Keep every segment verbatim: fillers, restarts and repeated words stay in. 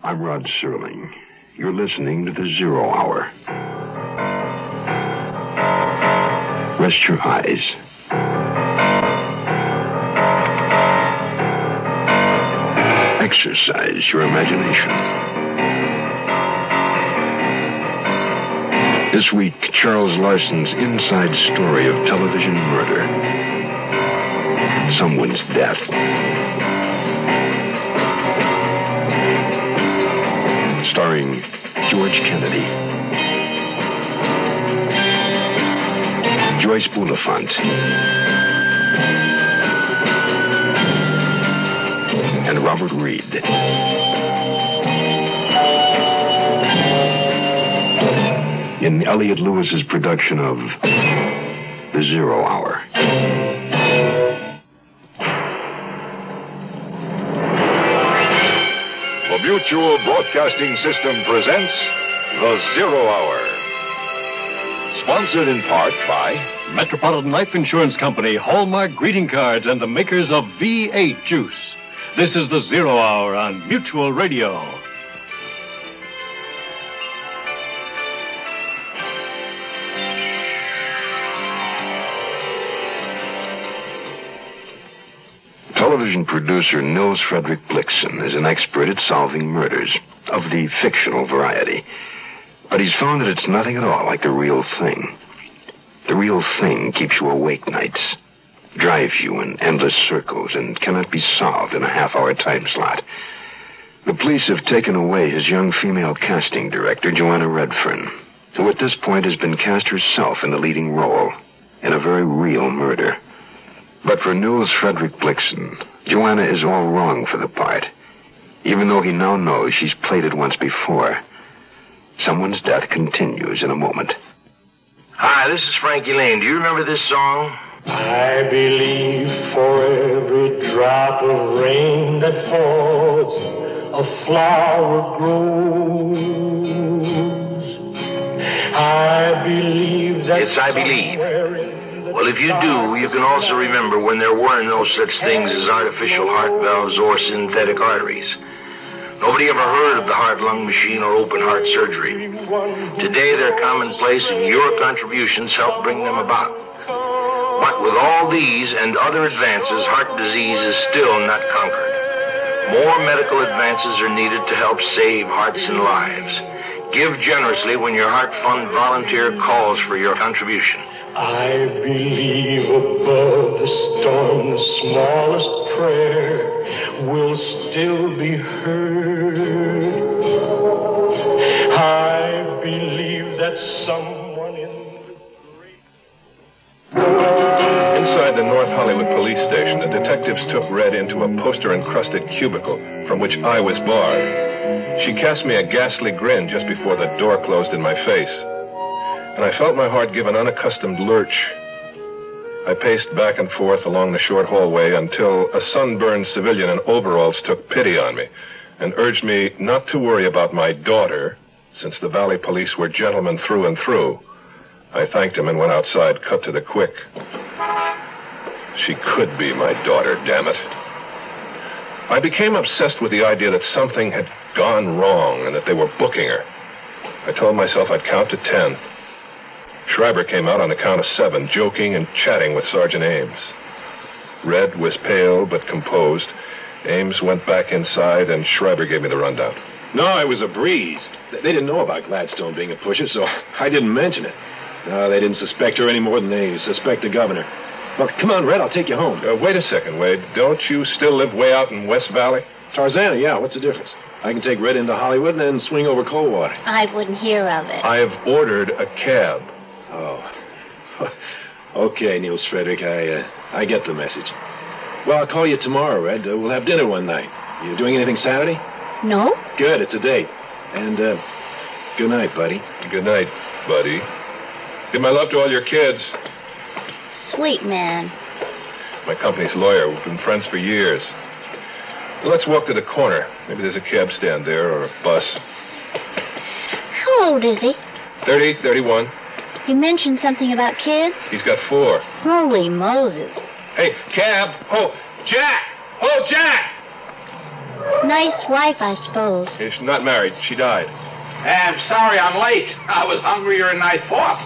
I'm Rod Serling. You're listening to the Zero Hour. Rest your eyes. Exercise your imagination. This week, Charles Larson's inside story of television murder. Someone's death. Starring George Kennedy, Joyce Bulifant, and Robert Reed. In Elliot Lewis's production of The Zero Hour. The Mutual Broadcasting System presents The Zero Hour. Sponsored in part by Metropolitan Life Insurance Company, Hallmark greeting cards, and the makers of V eight Juice. This is The Zero Hour on Mutual Radio. Television producer Nils Frederick Blixen is an expert at solving murders of the fictional variety. But he's found that it's nothing at all like the real thing. The real thing keeps you awake nights, drives you in endless circles, and cannot be solved in a half-hour time slot. The police have taken away his young female casting director, Joanna Redfern, who at this point has been cast herself in the leading role in a very real murder. But for Nils Frederick Blixen, Joanna is all wrong for the part, even though he now knows she's played it once before. Someone's death continues in a moment. Hi, this is Frankie Lane. Do you remember this song? I believe for every drop of rain that falls, a flower grows. I believe that... Yes, I believe. Well, if you do, you can also remember when there were no such things as artificial heart valves or synthetic arteries. Nobody ever heard of the heart-lung machine or open-heart surgery. Today, they're commonplace, and your contributions help bring them about. But with all these and other advances, heart disease is still not conquered. More medical advances are needed to help save hearts and lives. Give generously when your Heart Fund volunteer calls for your contribution. I believe above the storm, the smallest prayer will still be heard. I believe that someone in the great... Inside the North Hollywood police station, the detectives took Red into a poster-encrusted cubicle from which I was barred. She cast me a ghastly grin just before the door closed in my face, and I felt my heart give an unaccustomed lurch. I paced back and forth along the short hallway until a sunburned civilian in overalls took pity on me and urged me not to worry about my daughter, since the Valley police were gentlemen through and through. I thanked him and went outside, cut to the quick. She could be my daughter, damn it. I became obsessed with the idea that something had gone wrong and that they were booking her. I told myself I'd count to ten. Schreiber came out on the count of seven, joking and chatting with Sergeant Ames. Red was pale but composed. Ames went back inside, and Schreiber gave me the rundown. No, it was a breeze. They didn't know about Gladstone being a pusher, so I didn't mention it. No, they didn't suspect her any more than they suspect the governor. Well, come on, Red, I'll take you home. Uh, wait a second, Wade. Don't you still live way out in West Valley? Tarzana, yeah, what's the difference? I can take Red into Hollywood and then swing over Coldwater. I wouldn't hear of it. I have ordered a cab. Oh. Okay, Nils Frederick, I, uh, I get the message. Well, I'll call you tomorrow, Red. Uh, we'll have dinner one night. You doing anything Saturday? No. Good, it's a date. And, uh, good night, buddy. Good night, buddy. Give my love to all your kids. Sweet man. My company's lawyer. We've been friends for years. Let's walk to the corner. Maybe there's a cab stand there or a bus. How old is he? thirty, thirty-one. You mentioned something about kids? He's got four. Holy Moses. Hey, cab. Oh, Jack. Oh, Jack. Nice wife, I suppose. She's not married. She died. I'm sorry I'm late. I was hungrier than I thought.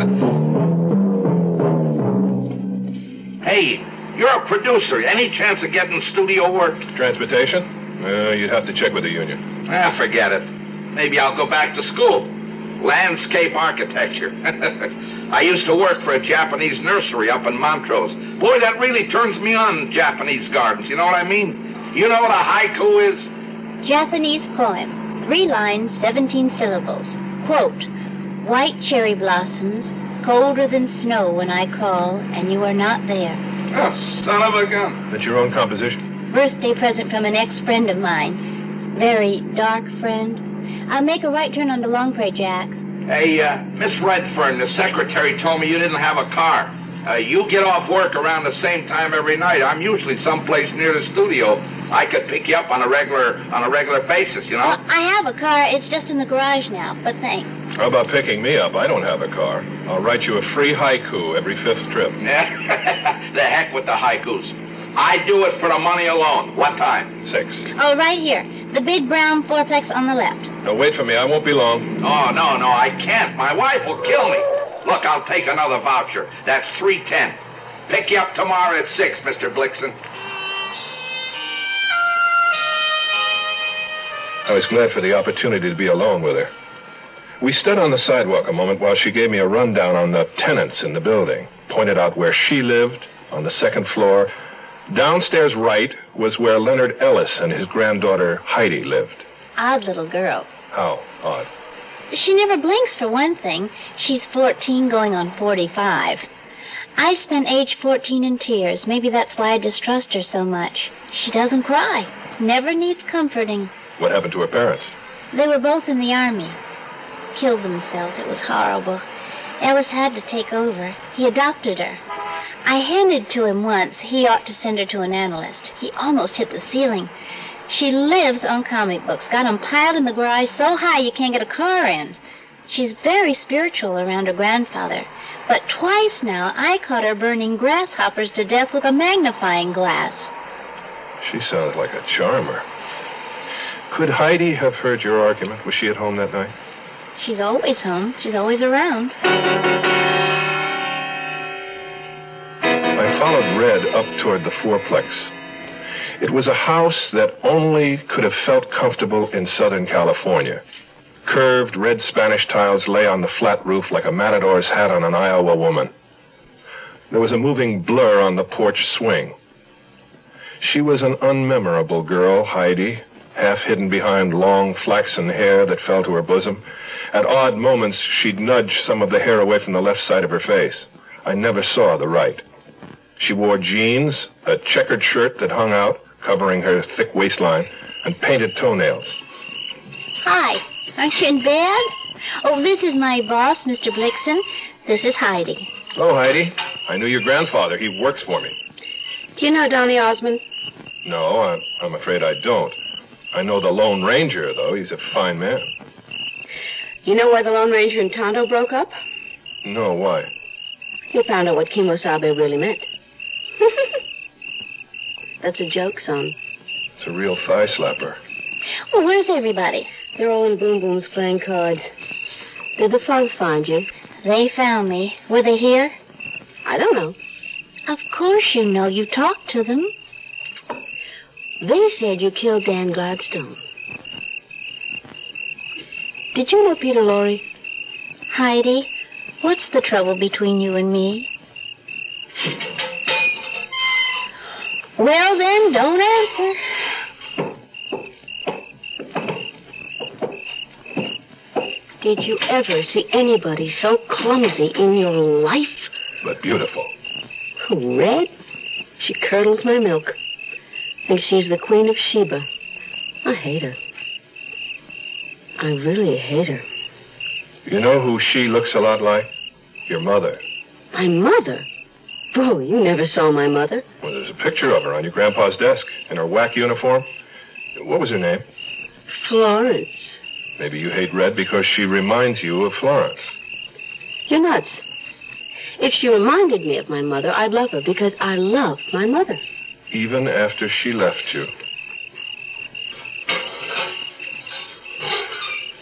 Hey, you're a producer. Any chance of getting studio work? Transportation? Uh, you'd have to check with the union. Ah, forget it. Maybe I'll go back to school. Landscape architecture. I used to work for a Japanese nursery up in Montrose. Boy, that really turns me on, Japanese gardens. You know what I mean? You know what a haiku is? Japanese poem. Three lines, seventeen syllables. Quote, white cherry blossoms, colder than snow when I call, and you are not there. Oh, son of a gun. That's your own composition? Birthday present from an ex-friend of mine. Very dark friend. I'll make a right turn onto Longpre, Jack. Hey, uh, Miss Redfern, the secretary told me you didn't have a car. Uh, you get off work around the same time every night. I'm usually someplace near the studio. I could pick you up on a regular on a regular basis, you know? Well, I have a car. It's just in the garage now, but thanks. How about picking me up? I don't have a car. I'll write you a free haiku every fifth trip. The heck with the haikus. I do it for the money alone. What time? Six. Oh, right here. The big brown fourplex on the left. Now, wait for me. I won't be long. Oh, no, no, I can't. My wife will kill me. Look, I'll take another voucher. That's three ten. Pick you up tomorrow at six, Mister Blixen. I was glad for the opportunity to be alone with her. We stood on the sidewalk a moment while she gave me a rundown on the tenants in the building, pointed out where she lived on the second floor. Downstairs right was where Leonard Ellis and his granddaughter Heidi lived. Odd little girl. How odd? She never blinks, for one thing. She's fourteen going on forty-five. I spent age fourteen in tears. Maybe that's why I distrust her so much. She doesn't cry. Never needs comforting. What happened to her parents? They were both in the Army. Killed themselves. It was horrible. Ellis had to take over. He adopted her. I hinted to him once he ought to send her to an analyst. He almost hit the ceiling. She lives on comic books, got them piled in the garage so high you can't get a car in. She's very spiritual around her grandfather. But twice now I caught her burning grasshoppers to death with a magnifying glass. She sounds like a charmer. Could Heidi have heard your argument? Was she at home that night? She's always home. She's always around. I followed Red up toward the fourplex. It was a house that only could have felt comfortable in Southern California. Curved red Spanish tiles lay on the flat roof like a matador's hat on an Iowa woman. There was a moving blur on the porch swing. She was an unmemorable girl, Heidi, half hidden behind long flaxen hair that fell to her bosom. At odd moments, she'd nudge some of the hair away from the left side of her face. I never saw the right. She wore jeans, a checkered shirt that hung out, covering her thick waistline, and painted toenails. Hi. Aren't you in bed? Oh, this is my boss, Mister Blixen. This is Heidi. Hello, Heidi. I knew your grandfather. He works for me. Do you know Donny Osmond? No, I'm, I'm afraid I don't. I know the Lone Ranger, though. He's a fine man. You know why the Lone Ranger and Tonto broke up? No, why? You found out what Kimosabe really meant. That's a joke, son. It's a real thigh slapper. Well, where's everybody? They're all in Boom Boom's playing cards. Did the thugs find you? They found me. Were they here? I don't know. Of course you know. You talked to them. They said you killed Dan Gladstone. Did you know Peter Lorre? Heidi, what's the trouble between you and me? Well, then, don't answer. Did you ever see anybody so clumsy in your life? But beautiful. Red? She curdles my milk. Thinks she's the Queen of Sheba. I hate her. I really hate her. You know who she looks a lot like? Your mother. My mother? Bro, you never saw my mother. Well, there's a picture of her on your grandpa's desk in her whack uniform. What was her name? Florence. Maybe you hate Red because she reminds you of Florence. You're nuts. If she reminded me of my mother, I'd love her because I love my mother. Even after she left you.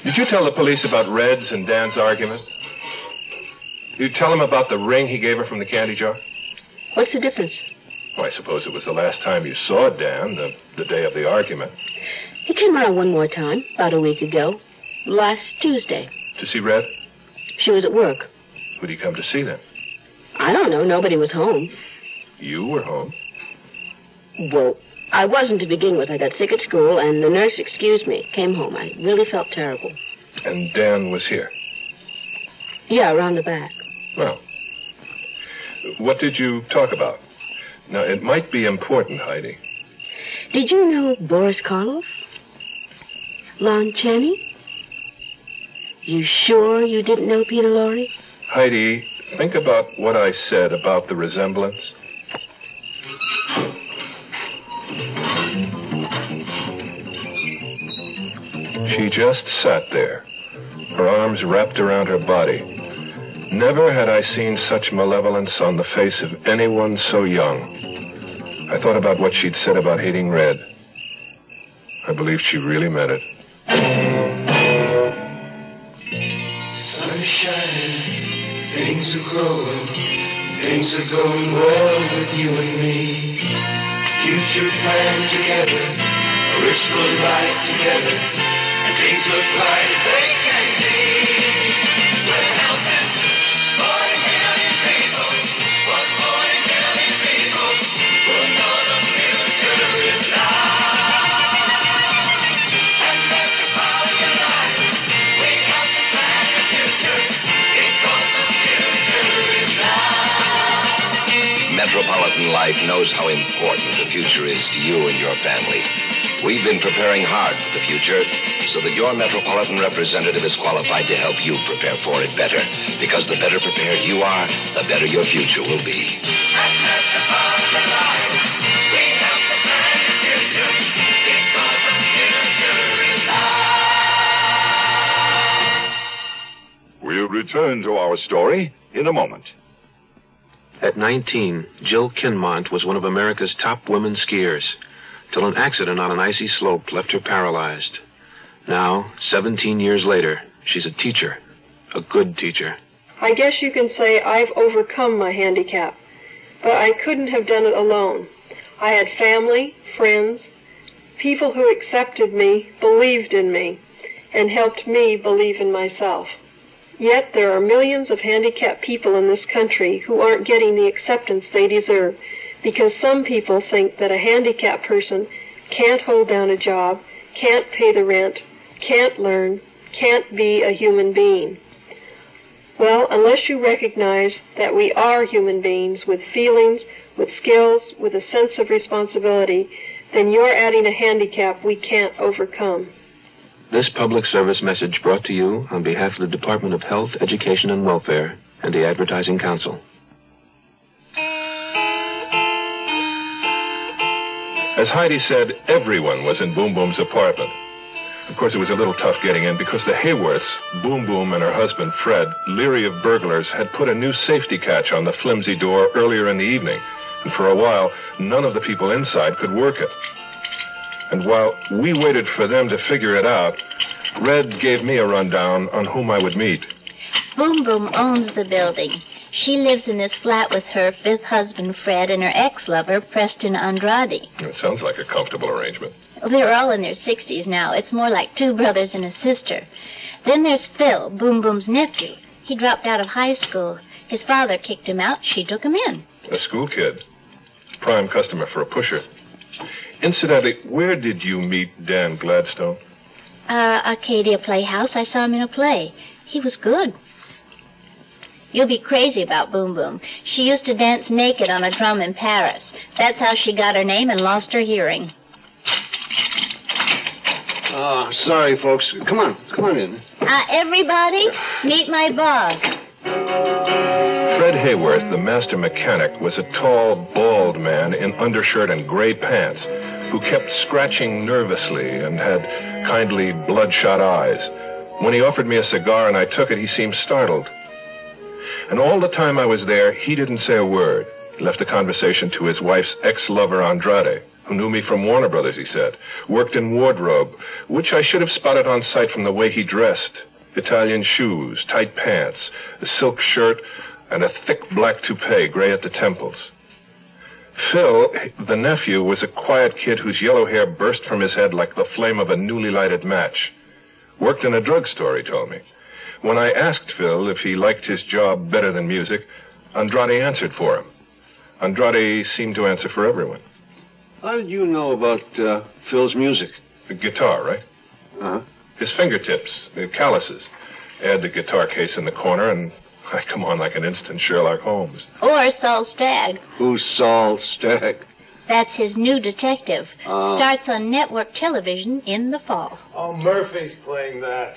Did you tell the police about Red's and Dan's argument? Did you tell them about the ring he gave her from the candy jar? What's the difference? Well, I suppose it was the last time you saw Dan, the, the day of the argument. He came around one more time, about a week ago. Last Tuesday. To see Red? She was at work. Who'd he come to see then? I don't know. Nobody was home. You were home? Well, I wasn't to begin with. I got sick at school, and the nurse excused me. Came home. I really felt terrible. And Dan was here? Yeah, around the back. Well, what did you talk about? Now, it might be important, Heidi. Did you know Boris Karloff? Lon Chaney? You sure you didn't know Peter Lorre? Heidi, think about what I said about the resemblance. She just sat there, her arms wrapped around her body. Never had I seen such malevolence on the face of anyone so young. I thought about what she'd said about hating Red. I believed she really meant it. Sun's shining, things are growing, things are going well with you and me. Future planned together, a wishful life together, and things look bright as they can be. We're helping forty million people, for forty million people who know the future is now. And that's the power of your life. We have to plan the future, because the future is now. Metropolitan Life knows how important the future is to you and your family. We've been preparing hard for the future so that your Metropolitan representative is qualified to help you prepare for it better. Because the better prepared you are, the better your future will be. And Metropolitan Life, we help to plan the future, because the future is now. We'll return to our story in a moment. At nineteen, Jill Kinmont was one of America's top women skiers, till an accident on an icy slope left her paralyzed. Now, seventeen years later, she's a teacher, a good teacher. I guess you can say I've overcome my handicap, but I couldn't have done it alone. I had family, friends, people who accepted me, believed in me, and helped me believe in myself. Yet there are millions of handicapped people in this country who aren't getting the acceptance they deserve, because some people think that a handicapped person can't hold down a job, can't pay the rent, can't learn, can't be a human being. Well, unless you recognize that we are human beings with feelings, with skills, with a sense of responsibility, then you're adding a handicap we can't overcome. This public service message brought to you on behalf of the Department of Health, Education, and Welfare and the Advertising Council. As Heidi said, everyone was in Boom Boom's apartment. Of course, it was a little tough getting in because the Hayworths, Boom Boom and her husband, Fred, leery of burglars, had put a new safety catch on the flimsy door earlier in the evening. And for a while, none of the people inside could work it. And while we waited for them to figure it out, Red gave me a rundown on whom I would meet. Boom Boom owns the building. She lives in this flat with her fifth husband, Fred, and her ex-lover, Preston Andrade. It sounds like a comfortable arrangement. They're all in their sixties now. It's more like two brothers and a sister. Then there's Phil, Boom Boom's nephew. He dropped out of high school. His father kicked him out. She took him in. A school kid. Prime customer for a pusher. Incidentally, where did you meet Dan Gladstone? Uh, Arcadia Playhouse. I saw him in a play. He was good. You'll be crazy about Boom Boom. She used to dance naked on a drum in Paris. That's how she got her name and lost her hearing. Oh, sorry, folks. Come on. Come on in. Uh, everybody, meet my boss. Fred Hayworth, the master mechanic, was a tall, bald man in undershirt and gray pants who kept scratching nervously and had kindly, bloodshot eyes. When he offered me a cigar and I took it, he seemed startled. And all the time I was there, he didn't say a word. He left the conversation to his wife's ex-lover, Andrade. who knew me from Warner Brothers, he said. Worked in wardrobe, which I should have spotted on sight from the way he dressed. Italian shoes, tight pants, a silk shirt, and a thick black toupee, gray at the temples. Phil, the nephew, was a quiet kid whose yellow hair burst from his head like the flame of a newly lighted match. Worked in a drugstore, he told me. When I asked Phil if he liked his job better than music, Andrade answered for him. Andrade seemed to answer for everyone. How did you know about uh, Phil's music? The guitar, right? Uh-huh. His fingertips, the calluses. Add the guitar case in the corner, and I come on like an instant Sherlock Holmes. Or Saul Stagg. Who's Saul Stagg? That's his new detective. Uh, Starts on network television in the fall. Oh, Murphy's playing that.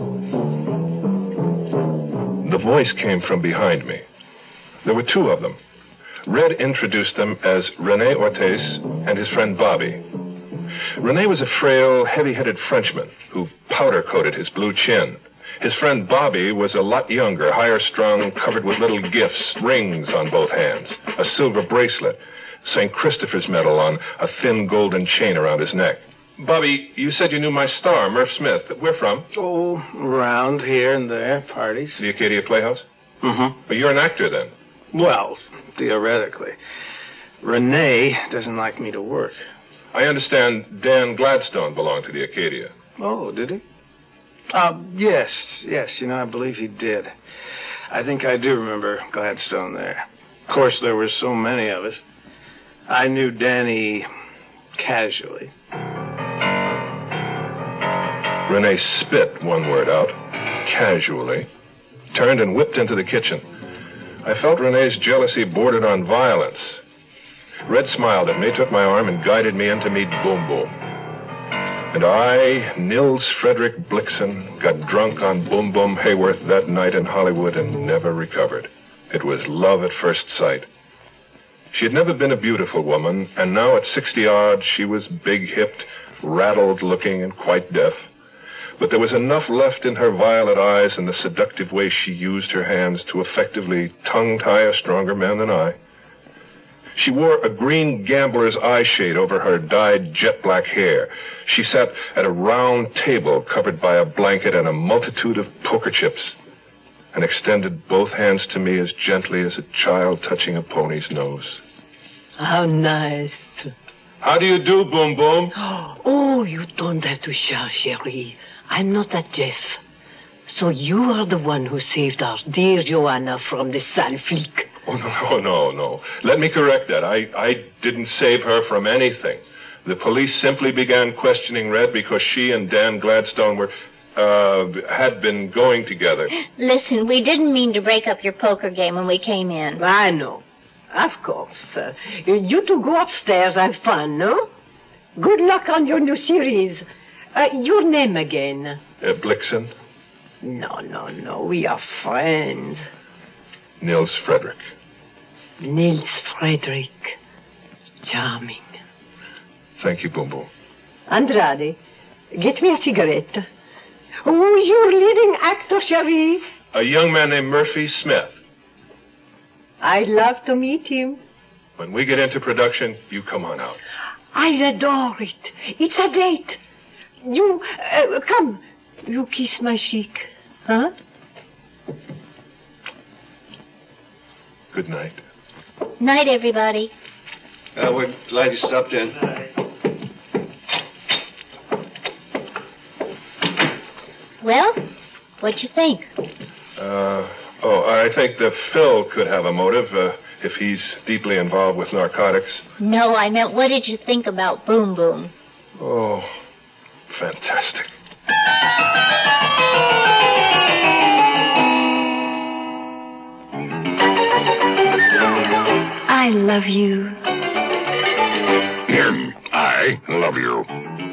The voice came from behind me. There were two of them. Red introduced them as René Ortiz and his friend Bobby. René was a frail, heavy-headed Frenchman who powder-coated his blue chin. His friend Bobby was a lot younger, higher-strung, covered with little gifts, rings on both hands, a silver bracelet, Saint Christopher's medal on a thin golden chain around his neck. Bobby, you said you knew my star, Murph Smith. Where from? Oh, around here and there, parties. The Acadia Playhouse? Mm-hmm. But you're an actor, then? Well, theoretically. Renee doesn't like me to work. I understand Dan Gladstone belonged to the Acadia. Oh, did he? Uh, yes, yes, you know, I believe he did. I think I do remember Gladstone there. Of course, there were so many of us. I knew Danny casually. Renee spit one word out, casually, turned and whipped into the kitchen. I felt Renee's jealousy bordered on violence. Red smiled at me, took my arm, and guided me in to meet Boom Boom. And I, Nils Frederick Blixen, got drunk on Boom Boom Hayworth that night in Hollywood and never recovered. It was love at first sight. She had never been a beautiful woman, and now at sixty-odd, she was big-hipped, rattled-looking, and quite deaf. But there was enough left in her violet eyes and the seductive way she used her hands to effectively tongue-tie a stronger man than I. She wore a green gambler's eye shade over her dyed jet-black hair. She sat at a round table covered by a blanket and a multitude of poker chips, and extended both hands to me as gently as a child touching a pony's nose. How nice. How do you do, Boom Boom? Oh, you don't have to shout, Cherie. I'm not that deaf. So you are the one who saved our dear Joanna from the sale flic. Oh, no, no, no, no. Let me correct that. I, I didn't save her from anything. The police simply began questioning Red because she and Dan Gladstone were, uh, had been going together. Listen, we didn't mean to break up your poker game when we came in. I know. Of course. Uh, you two go upstairs, have fun, no? Good luck on your new series. Uh, your name again? Uh, Blixen. No, no, no. We are friends. Nils Frederick. Nils Frederick. Charming. Thank you, Boom Boom. Andrade, get me a cigarette. Who's your leading actor, Cherie? A young man named Murphy Smith. I'd love to meet him. When we get into production, you come on out. I adore it. It's a date. You, uh, come. You kiss my cheek. Huh? Good night. Night, everybody. Uh, we're glad you stopped in. Well, what'd you think? Uh, oh, I think that Phil could have a motive uh, if he's deeply involved with narcotics. No, I meant what did you think about Boom Boom? Oh, fantastic. I love you. And I love you.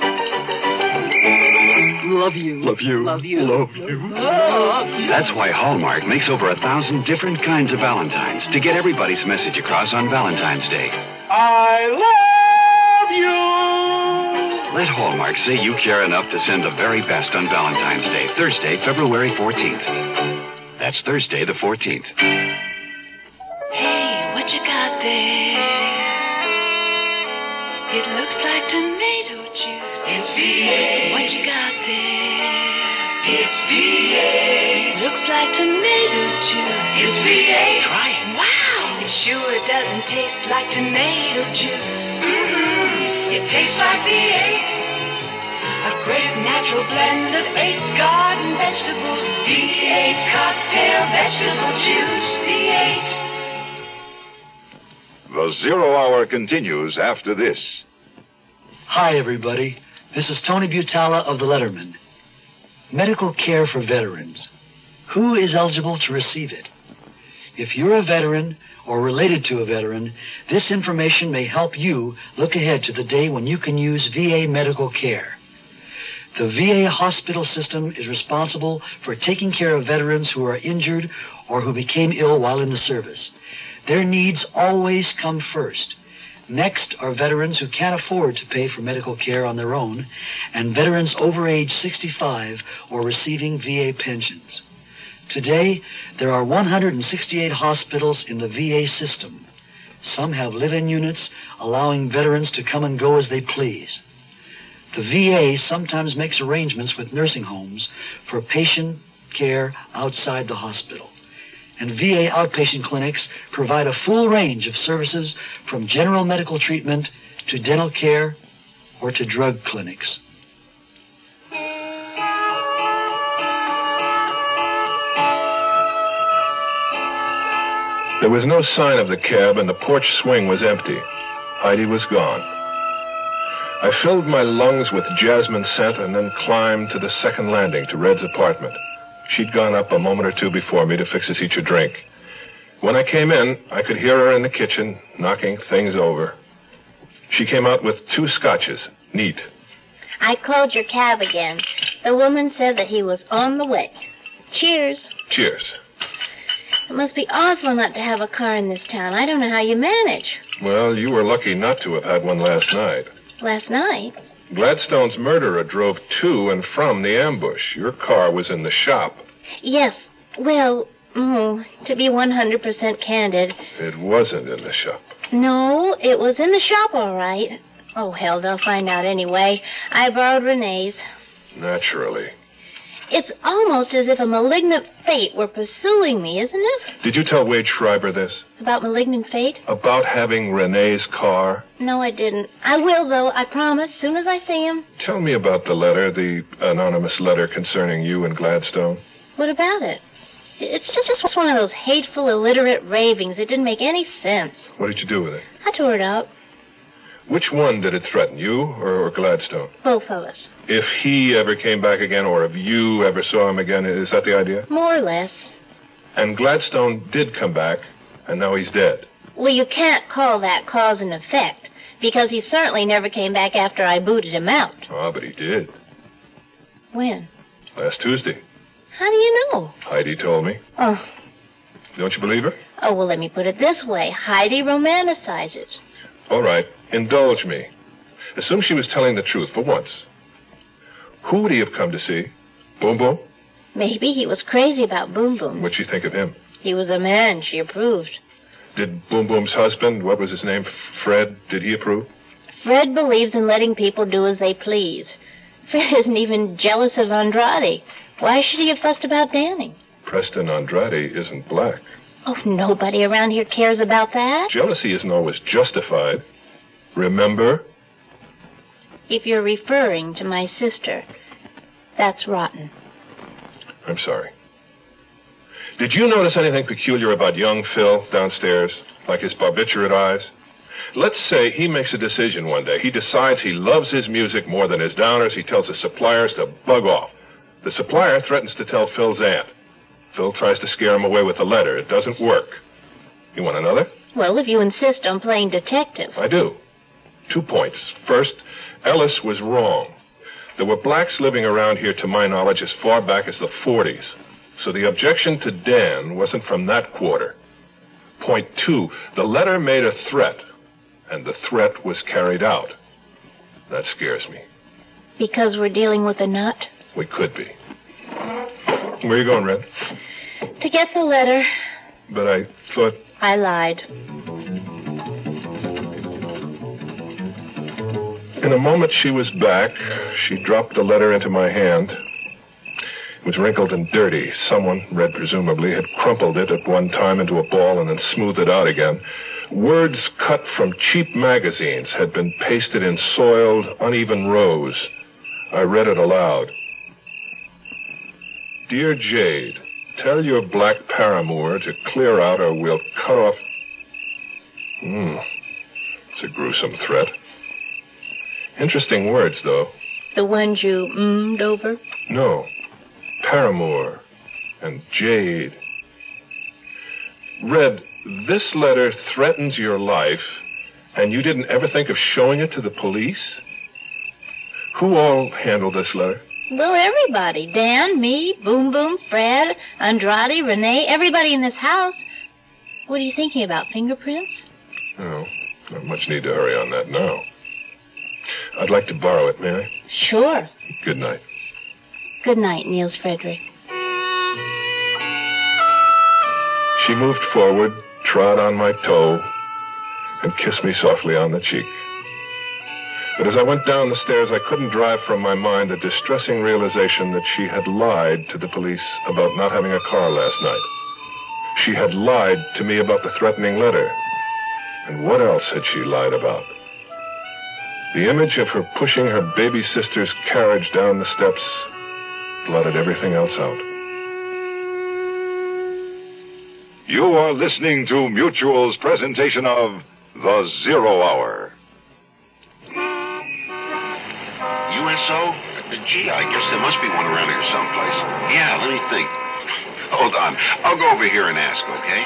Love you. Love you. Love you. Love you. That's why Hallmark makes over a thousand different kinds of Valentines to get everybody's message across on Valentine's Day. I love you. Let Hallmark say you care enough to send the very best on Valentine's Day, Thursday, February fourteenth. That's Thursday the fourteenth. Hey, what you got there? It looks like tomato juice. It's V A. What you got there? It's V A. Looks like tomato juice. It's V A. Try it. Wow. It sure doesn't taste like tomato juice. Mm-hmm. It tastes like V eight. A great natural blend of eight garden vegetables. V eight cocktail vegetable juice. V eight. The Zero Hour continues after this. Hi, everybody. This is Tony Butala of the Letterman. Medical care for veterans. Who is eligible to receive it? If you're a veteran or related to a veteran, this information may help you look ahead to the day when you can use V A medical care. The V A hospital system is responsible for taking care of veterans who are injured or who became ill while in the service. Their needs always come first. Next are veterans who can't afford to pay for medical care on their own, and veterans over age sixty-five or receiving V A pensions. Today, there are one hundred sixty-eight hospitals in the V A system. Some have live-in units, allowing veterans to come and go as they please. The V A sometimes makes arrangements with nursing homes for patient care outside the hospital. And V A outpatient clinics provide a full range of services from general medical treatment to dental care or to drug clinics. There was no sign of the cab, and the porch swing was empty. Heidi was gone. I filled my lungs with jasmine scent and then climbed to the second landing to Red's apartment. She'd gone up a moment or two before me to fix us each a drink. When I came in, I could hear her in the kitchen, knocking things over. She came out with two scotches, neat. I called your cab again. The woman said that he was on the way. Cheers. Cheers. It must be awful not to have a car in this town. I don't know how you manage. Well, you were lucky not to have had one last night. Last night? Gladstone's murderer drove to and from the ambush. Your car was in the shop. Yes. Well, oh, to be one hundred percent candid. It wasn't in the shop. No, it was in the shop, all right. Oh, hell, they'll find out anyway. I borrowed Renee's. Naturally. It's almost as if a malignant fate were pursuing me, isn't it? Did you tell Wade Schreiber this? About malignant fate? About having Renee's car? No, I didn't. I will, though, I promise, soon as I see him. Tell me about the letter, the anonymous letter concerning you and Gladstone. What about it? It's just, just one of those hateful, illiterate ravings. It didn't make any sense. What did you do with it? I tore it up. Which one did it threaten, you or, or Gladstone? Both of us. If he ever came back again, or if you ever saw him again, is that the idea? More or less. And Gladstone did come back, and now he's dead. Well, you can't call that cause and effect, because he certainly never came back after I booted him out. Oh, but he did. When? Last Tuesday. How do you know? Heidi told me. Oh. Don't you believe her? Oh, well, let me put it this way. Heidi romanticizes. All right, indulge me. Assume she was telling the truth for once. Who would he have come to see? Boom Boom? Maybe he was crazy about Boom Boom. What'd she think of him? He was a man. She approved. Did Boom Boom's husband, what was his name, Fred, did he approve? Fred believes in letting people do as they please. Fred isn't even jealous of Andrade. Why should he have fussed about Danny? Preston Andrade isn't black. Oh, nobody around here cares about that. Jealousy isn't always justified. Remember? If you're referring to my sister, that's rotten. I'm sorry. Did you notice anything peculiar about young Phil downstairs, like his barbiturate eyes? Let's say he makes a decision one day. He decides he loves his music more than his downers. He tells his suppliers to bug off. The supplier threatens to tell Phil's aunt. Phil tries to scare him away with a letter. It doesn't work. You want another? Well, if you insist on playing detective. I do. Two points. First, Ellis was wrong. There were blacks living around here, to my knowledge, as far back as the forties. So the objection to Dan wasn't from that quarter. Point two, the letter made a threat, and the threat was carried out. That scares me. Because we're dealing with a nut? We could be. Where are you going, Red? To get the letter. But I thought... I lied. In a moment, she was back. She dropped the letter into my hand. It was wrinkled and dirty. Someone, Red presumably, had crumpled it at one time into a ball and then smoothed it out again. Words cut from cheap magazines had been pasted in soiled, uneven rows. I read it aloud. Dear Jade, tell your black paramour to clear out or we'll cut off... Hmm. It's a gruesome threat. Interesting words, though. The ones you mmm'd over? No. Paramour and Jade. Red, this letter threatens your life, and you didn't ever think of showing it to the police? Who all handled this letter? Well, everybody. Dan, me, Boom Boom, Fred, Andrade, Renee, everybody in this house. What are you thinking about, fingerprints? Oh, not much need to hurry on that now. I'd like to borrow it, may I? Sure. Good night. Good night, Niels Frederick. She moved forward, trod on my toe, and kissed me softly on the cheek. But as I went down the stairs, I couldn't drive from my mind the distressing realization that she had lied to the police about not having a car last night. She had lied to me about the threatening letter. And what else had she lied about? The image of her pushing her baby sister's carriage down the steps blotted everything else out. You are listening to Mutual's presentation of The Zero Hour. U S O? Gee, I guess there must be one around here someplace. Yeah, let me think. Hold on. I'll go over here and ask, okay?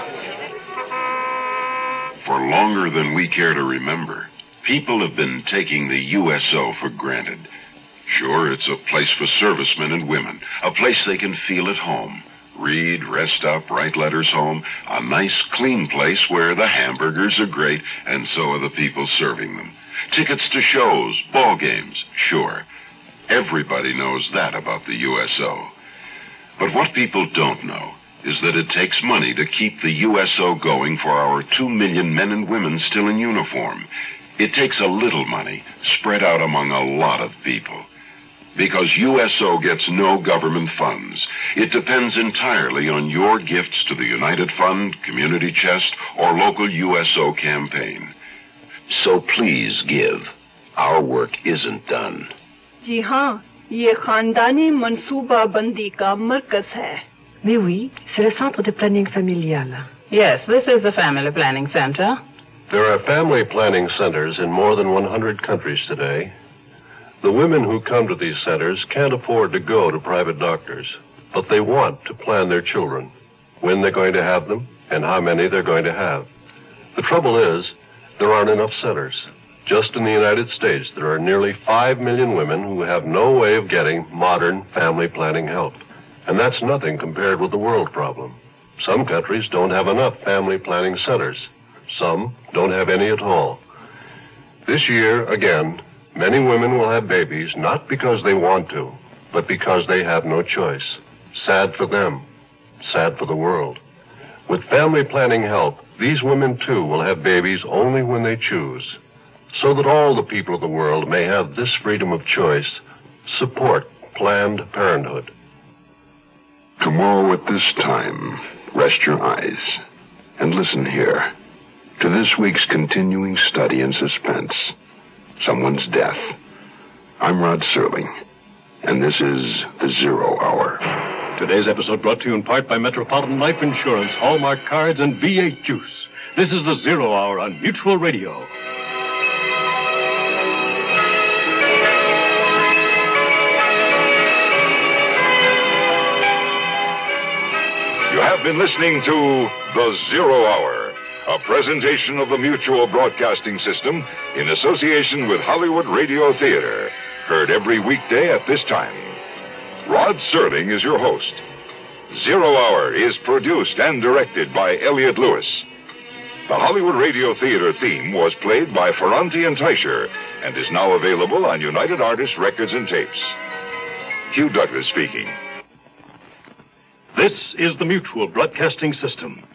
For longer than we care to remember, people have been taking the U S O for granted. Sure, it's a place for servicemen and women, a place they can feel at home. Read, rest up, write letters home, a nice, clean place where the hamburgers are great and so are the people serving them. Tickets to shows, ball games, sure. Everybody knows that about the U S O. But what people don't know is that it takes money to keep the U S O going for our two million men and women still in uniform. It takes a little money spread out among a lot of people. Because U S O gets no government funds, it depends entirely on your gifts to the United Fund, Community Chest, or local U S O campaign. So please give. Our work isn't done. जी हाँ, ये खानदानी मंसूबा बंदी का मरकज है. Mais oui, c'est le centre de planning familial. Yes, this is the family planning center. There are family planning centers in more than one hundred countries today. The women who come to these centers can't afford to go to private doctors, but they want to plan their children, when they're going to have them, and how many they're going to have. The trouble is, there aren't enough centers. Just in the United States, there are nearly five million women who have no way of getting modern family planning help. And that's nothing compared with the world problem. Some countries don't have enough family planning centers. Some don't have any at all. This year, again, many women will have babies not because they want to, but because they have no choice. Sad for them. Sad for the world. With family planning help, these women, too, will have babies only when they choose. So that all the people of the world may have this freedom of choice, support Planned Parenthood. Tomorrow at this time, rest your eyes and listen here to this week's continuing study in suspense, someone's death. I'm Rod Serling, and this is The Zero Hour. Today's episode brought to you in part by Metropolitan Life Insurance, Hallmark Cards, and V eight Juice. This is The Zero Hour on Mutual Radio. You have been listening to The Zero Hour, a presentation of the Mutual Broadcasting System in association with Hollywood Radio Theater, heard every weekday at this time. Rod Serling is your host. Zero Hour is produced and directed by Elliott Lewis. The Hollywood Radio Theater theme was played by Ferranti and Teicher and is now available on United Artists Records and Tapes. Hugh Douglas speaking. This is the Mutual Broadcasting System.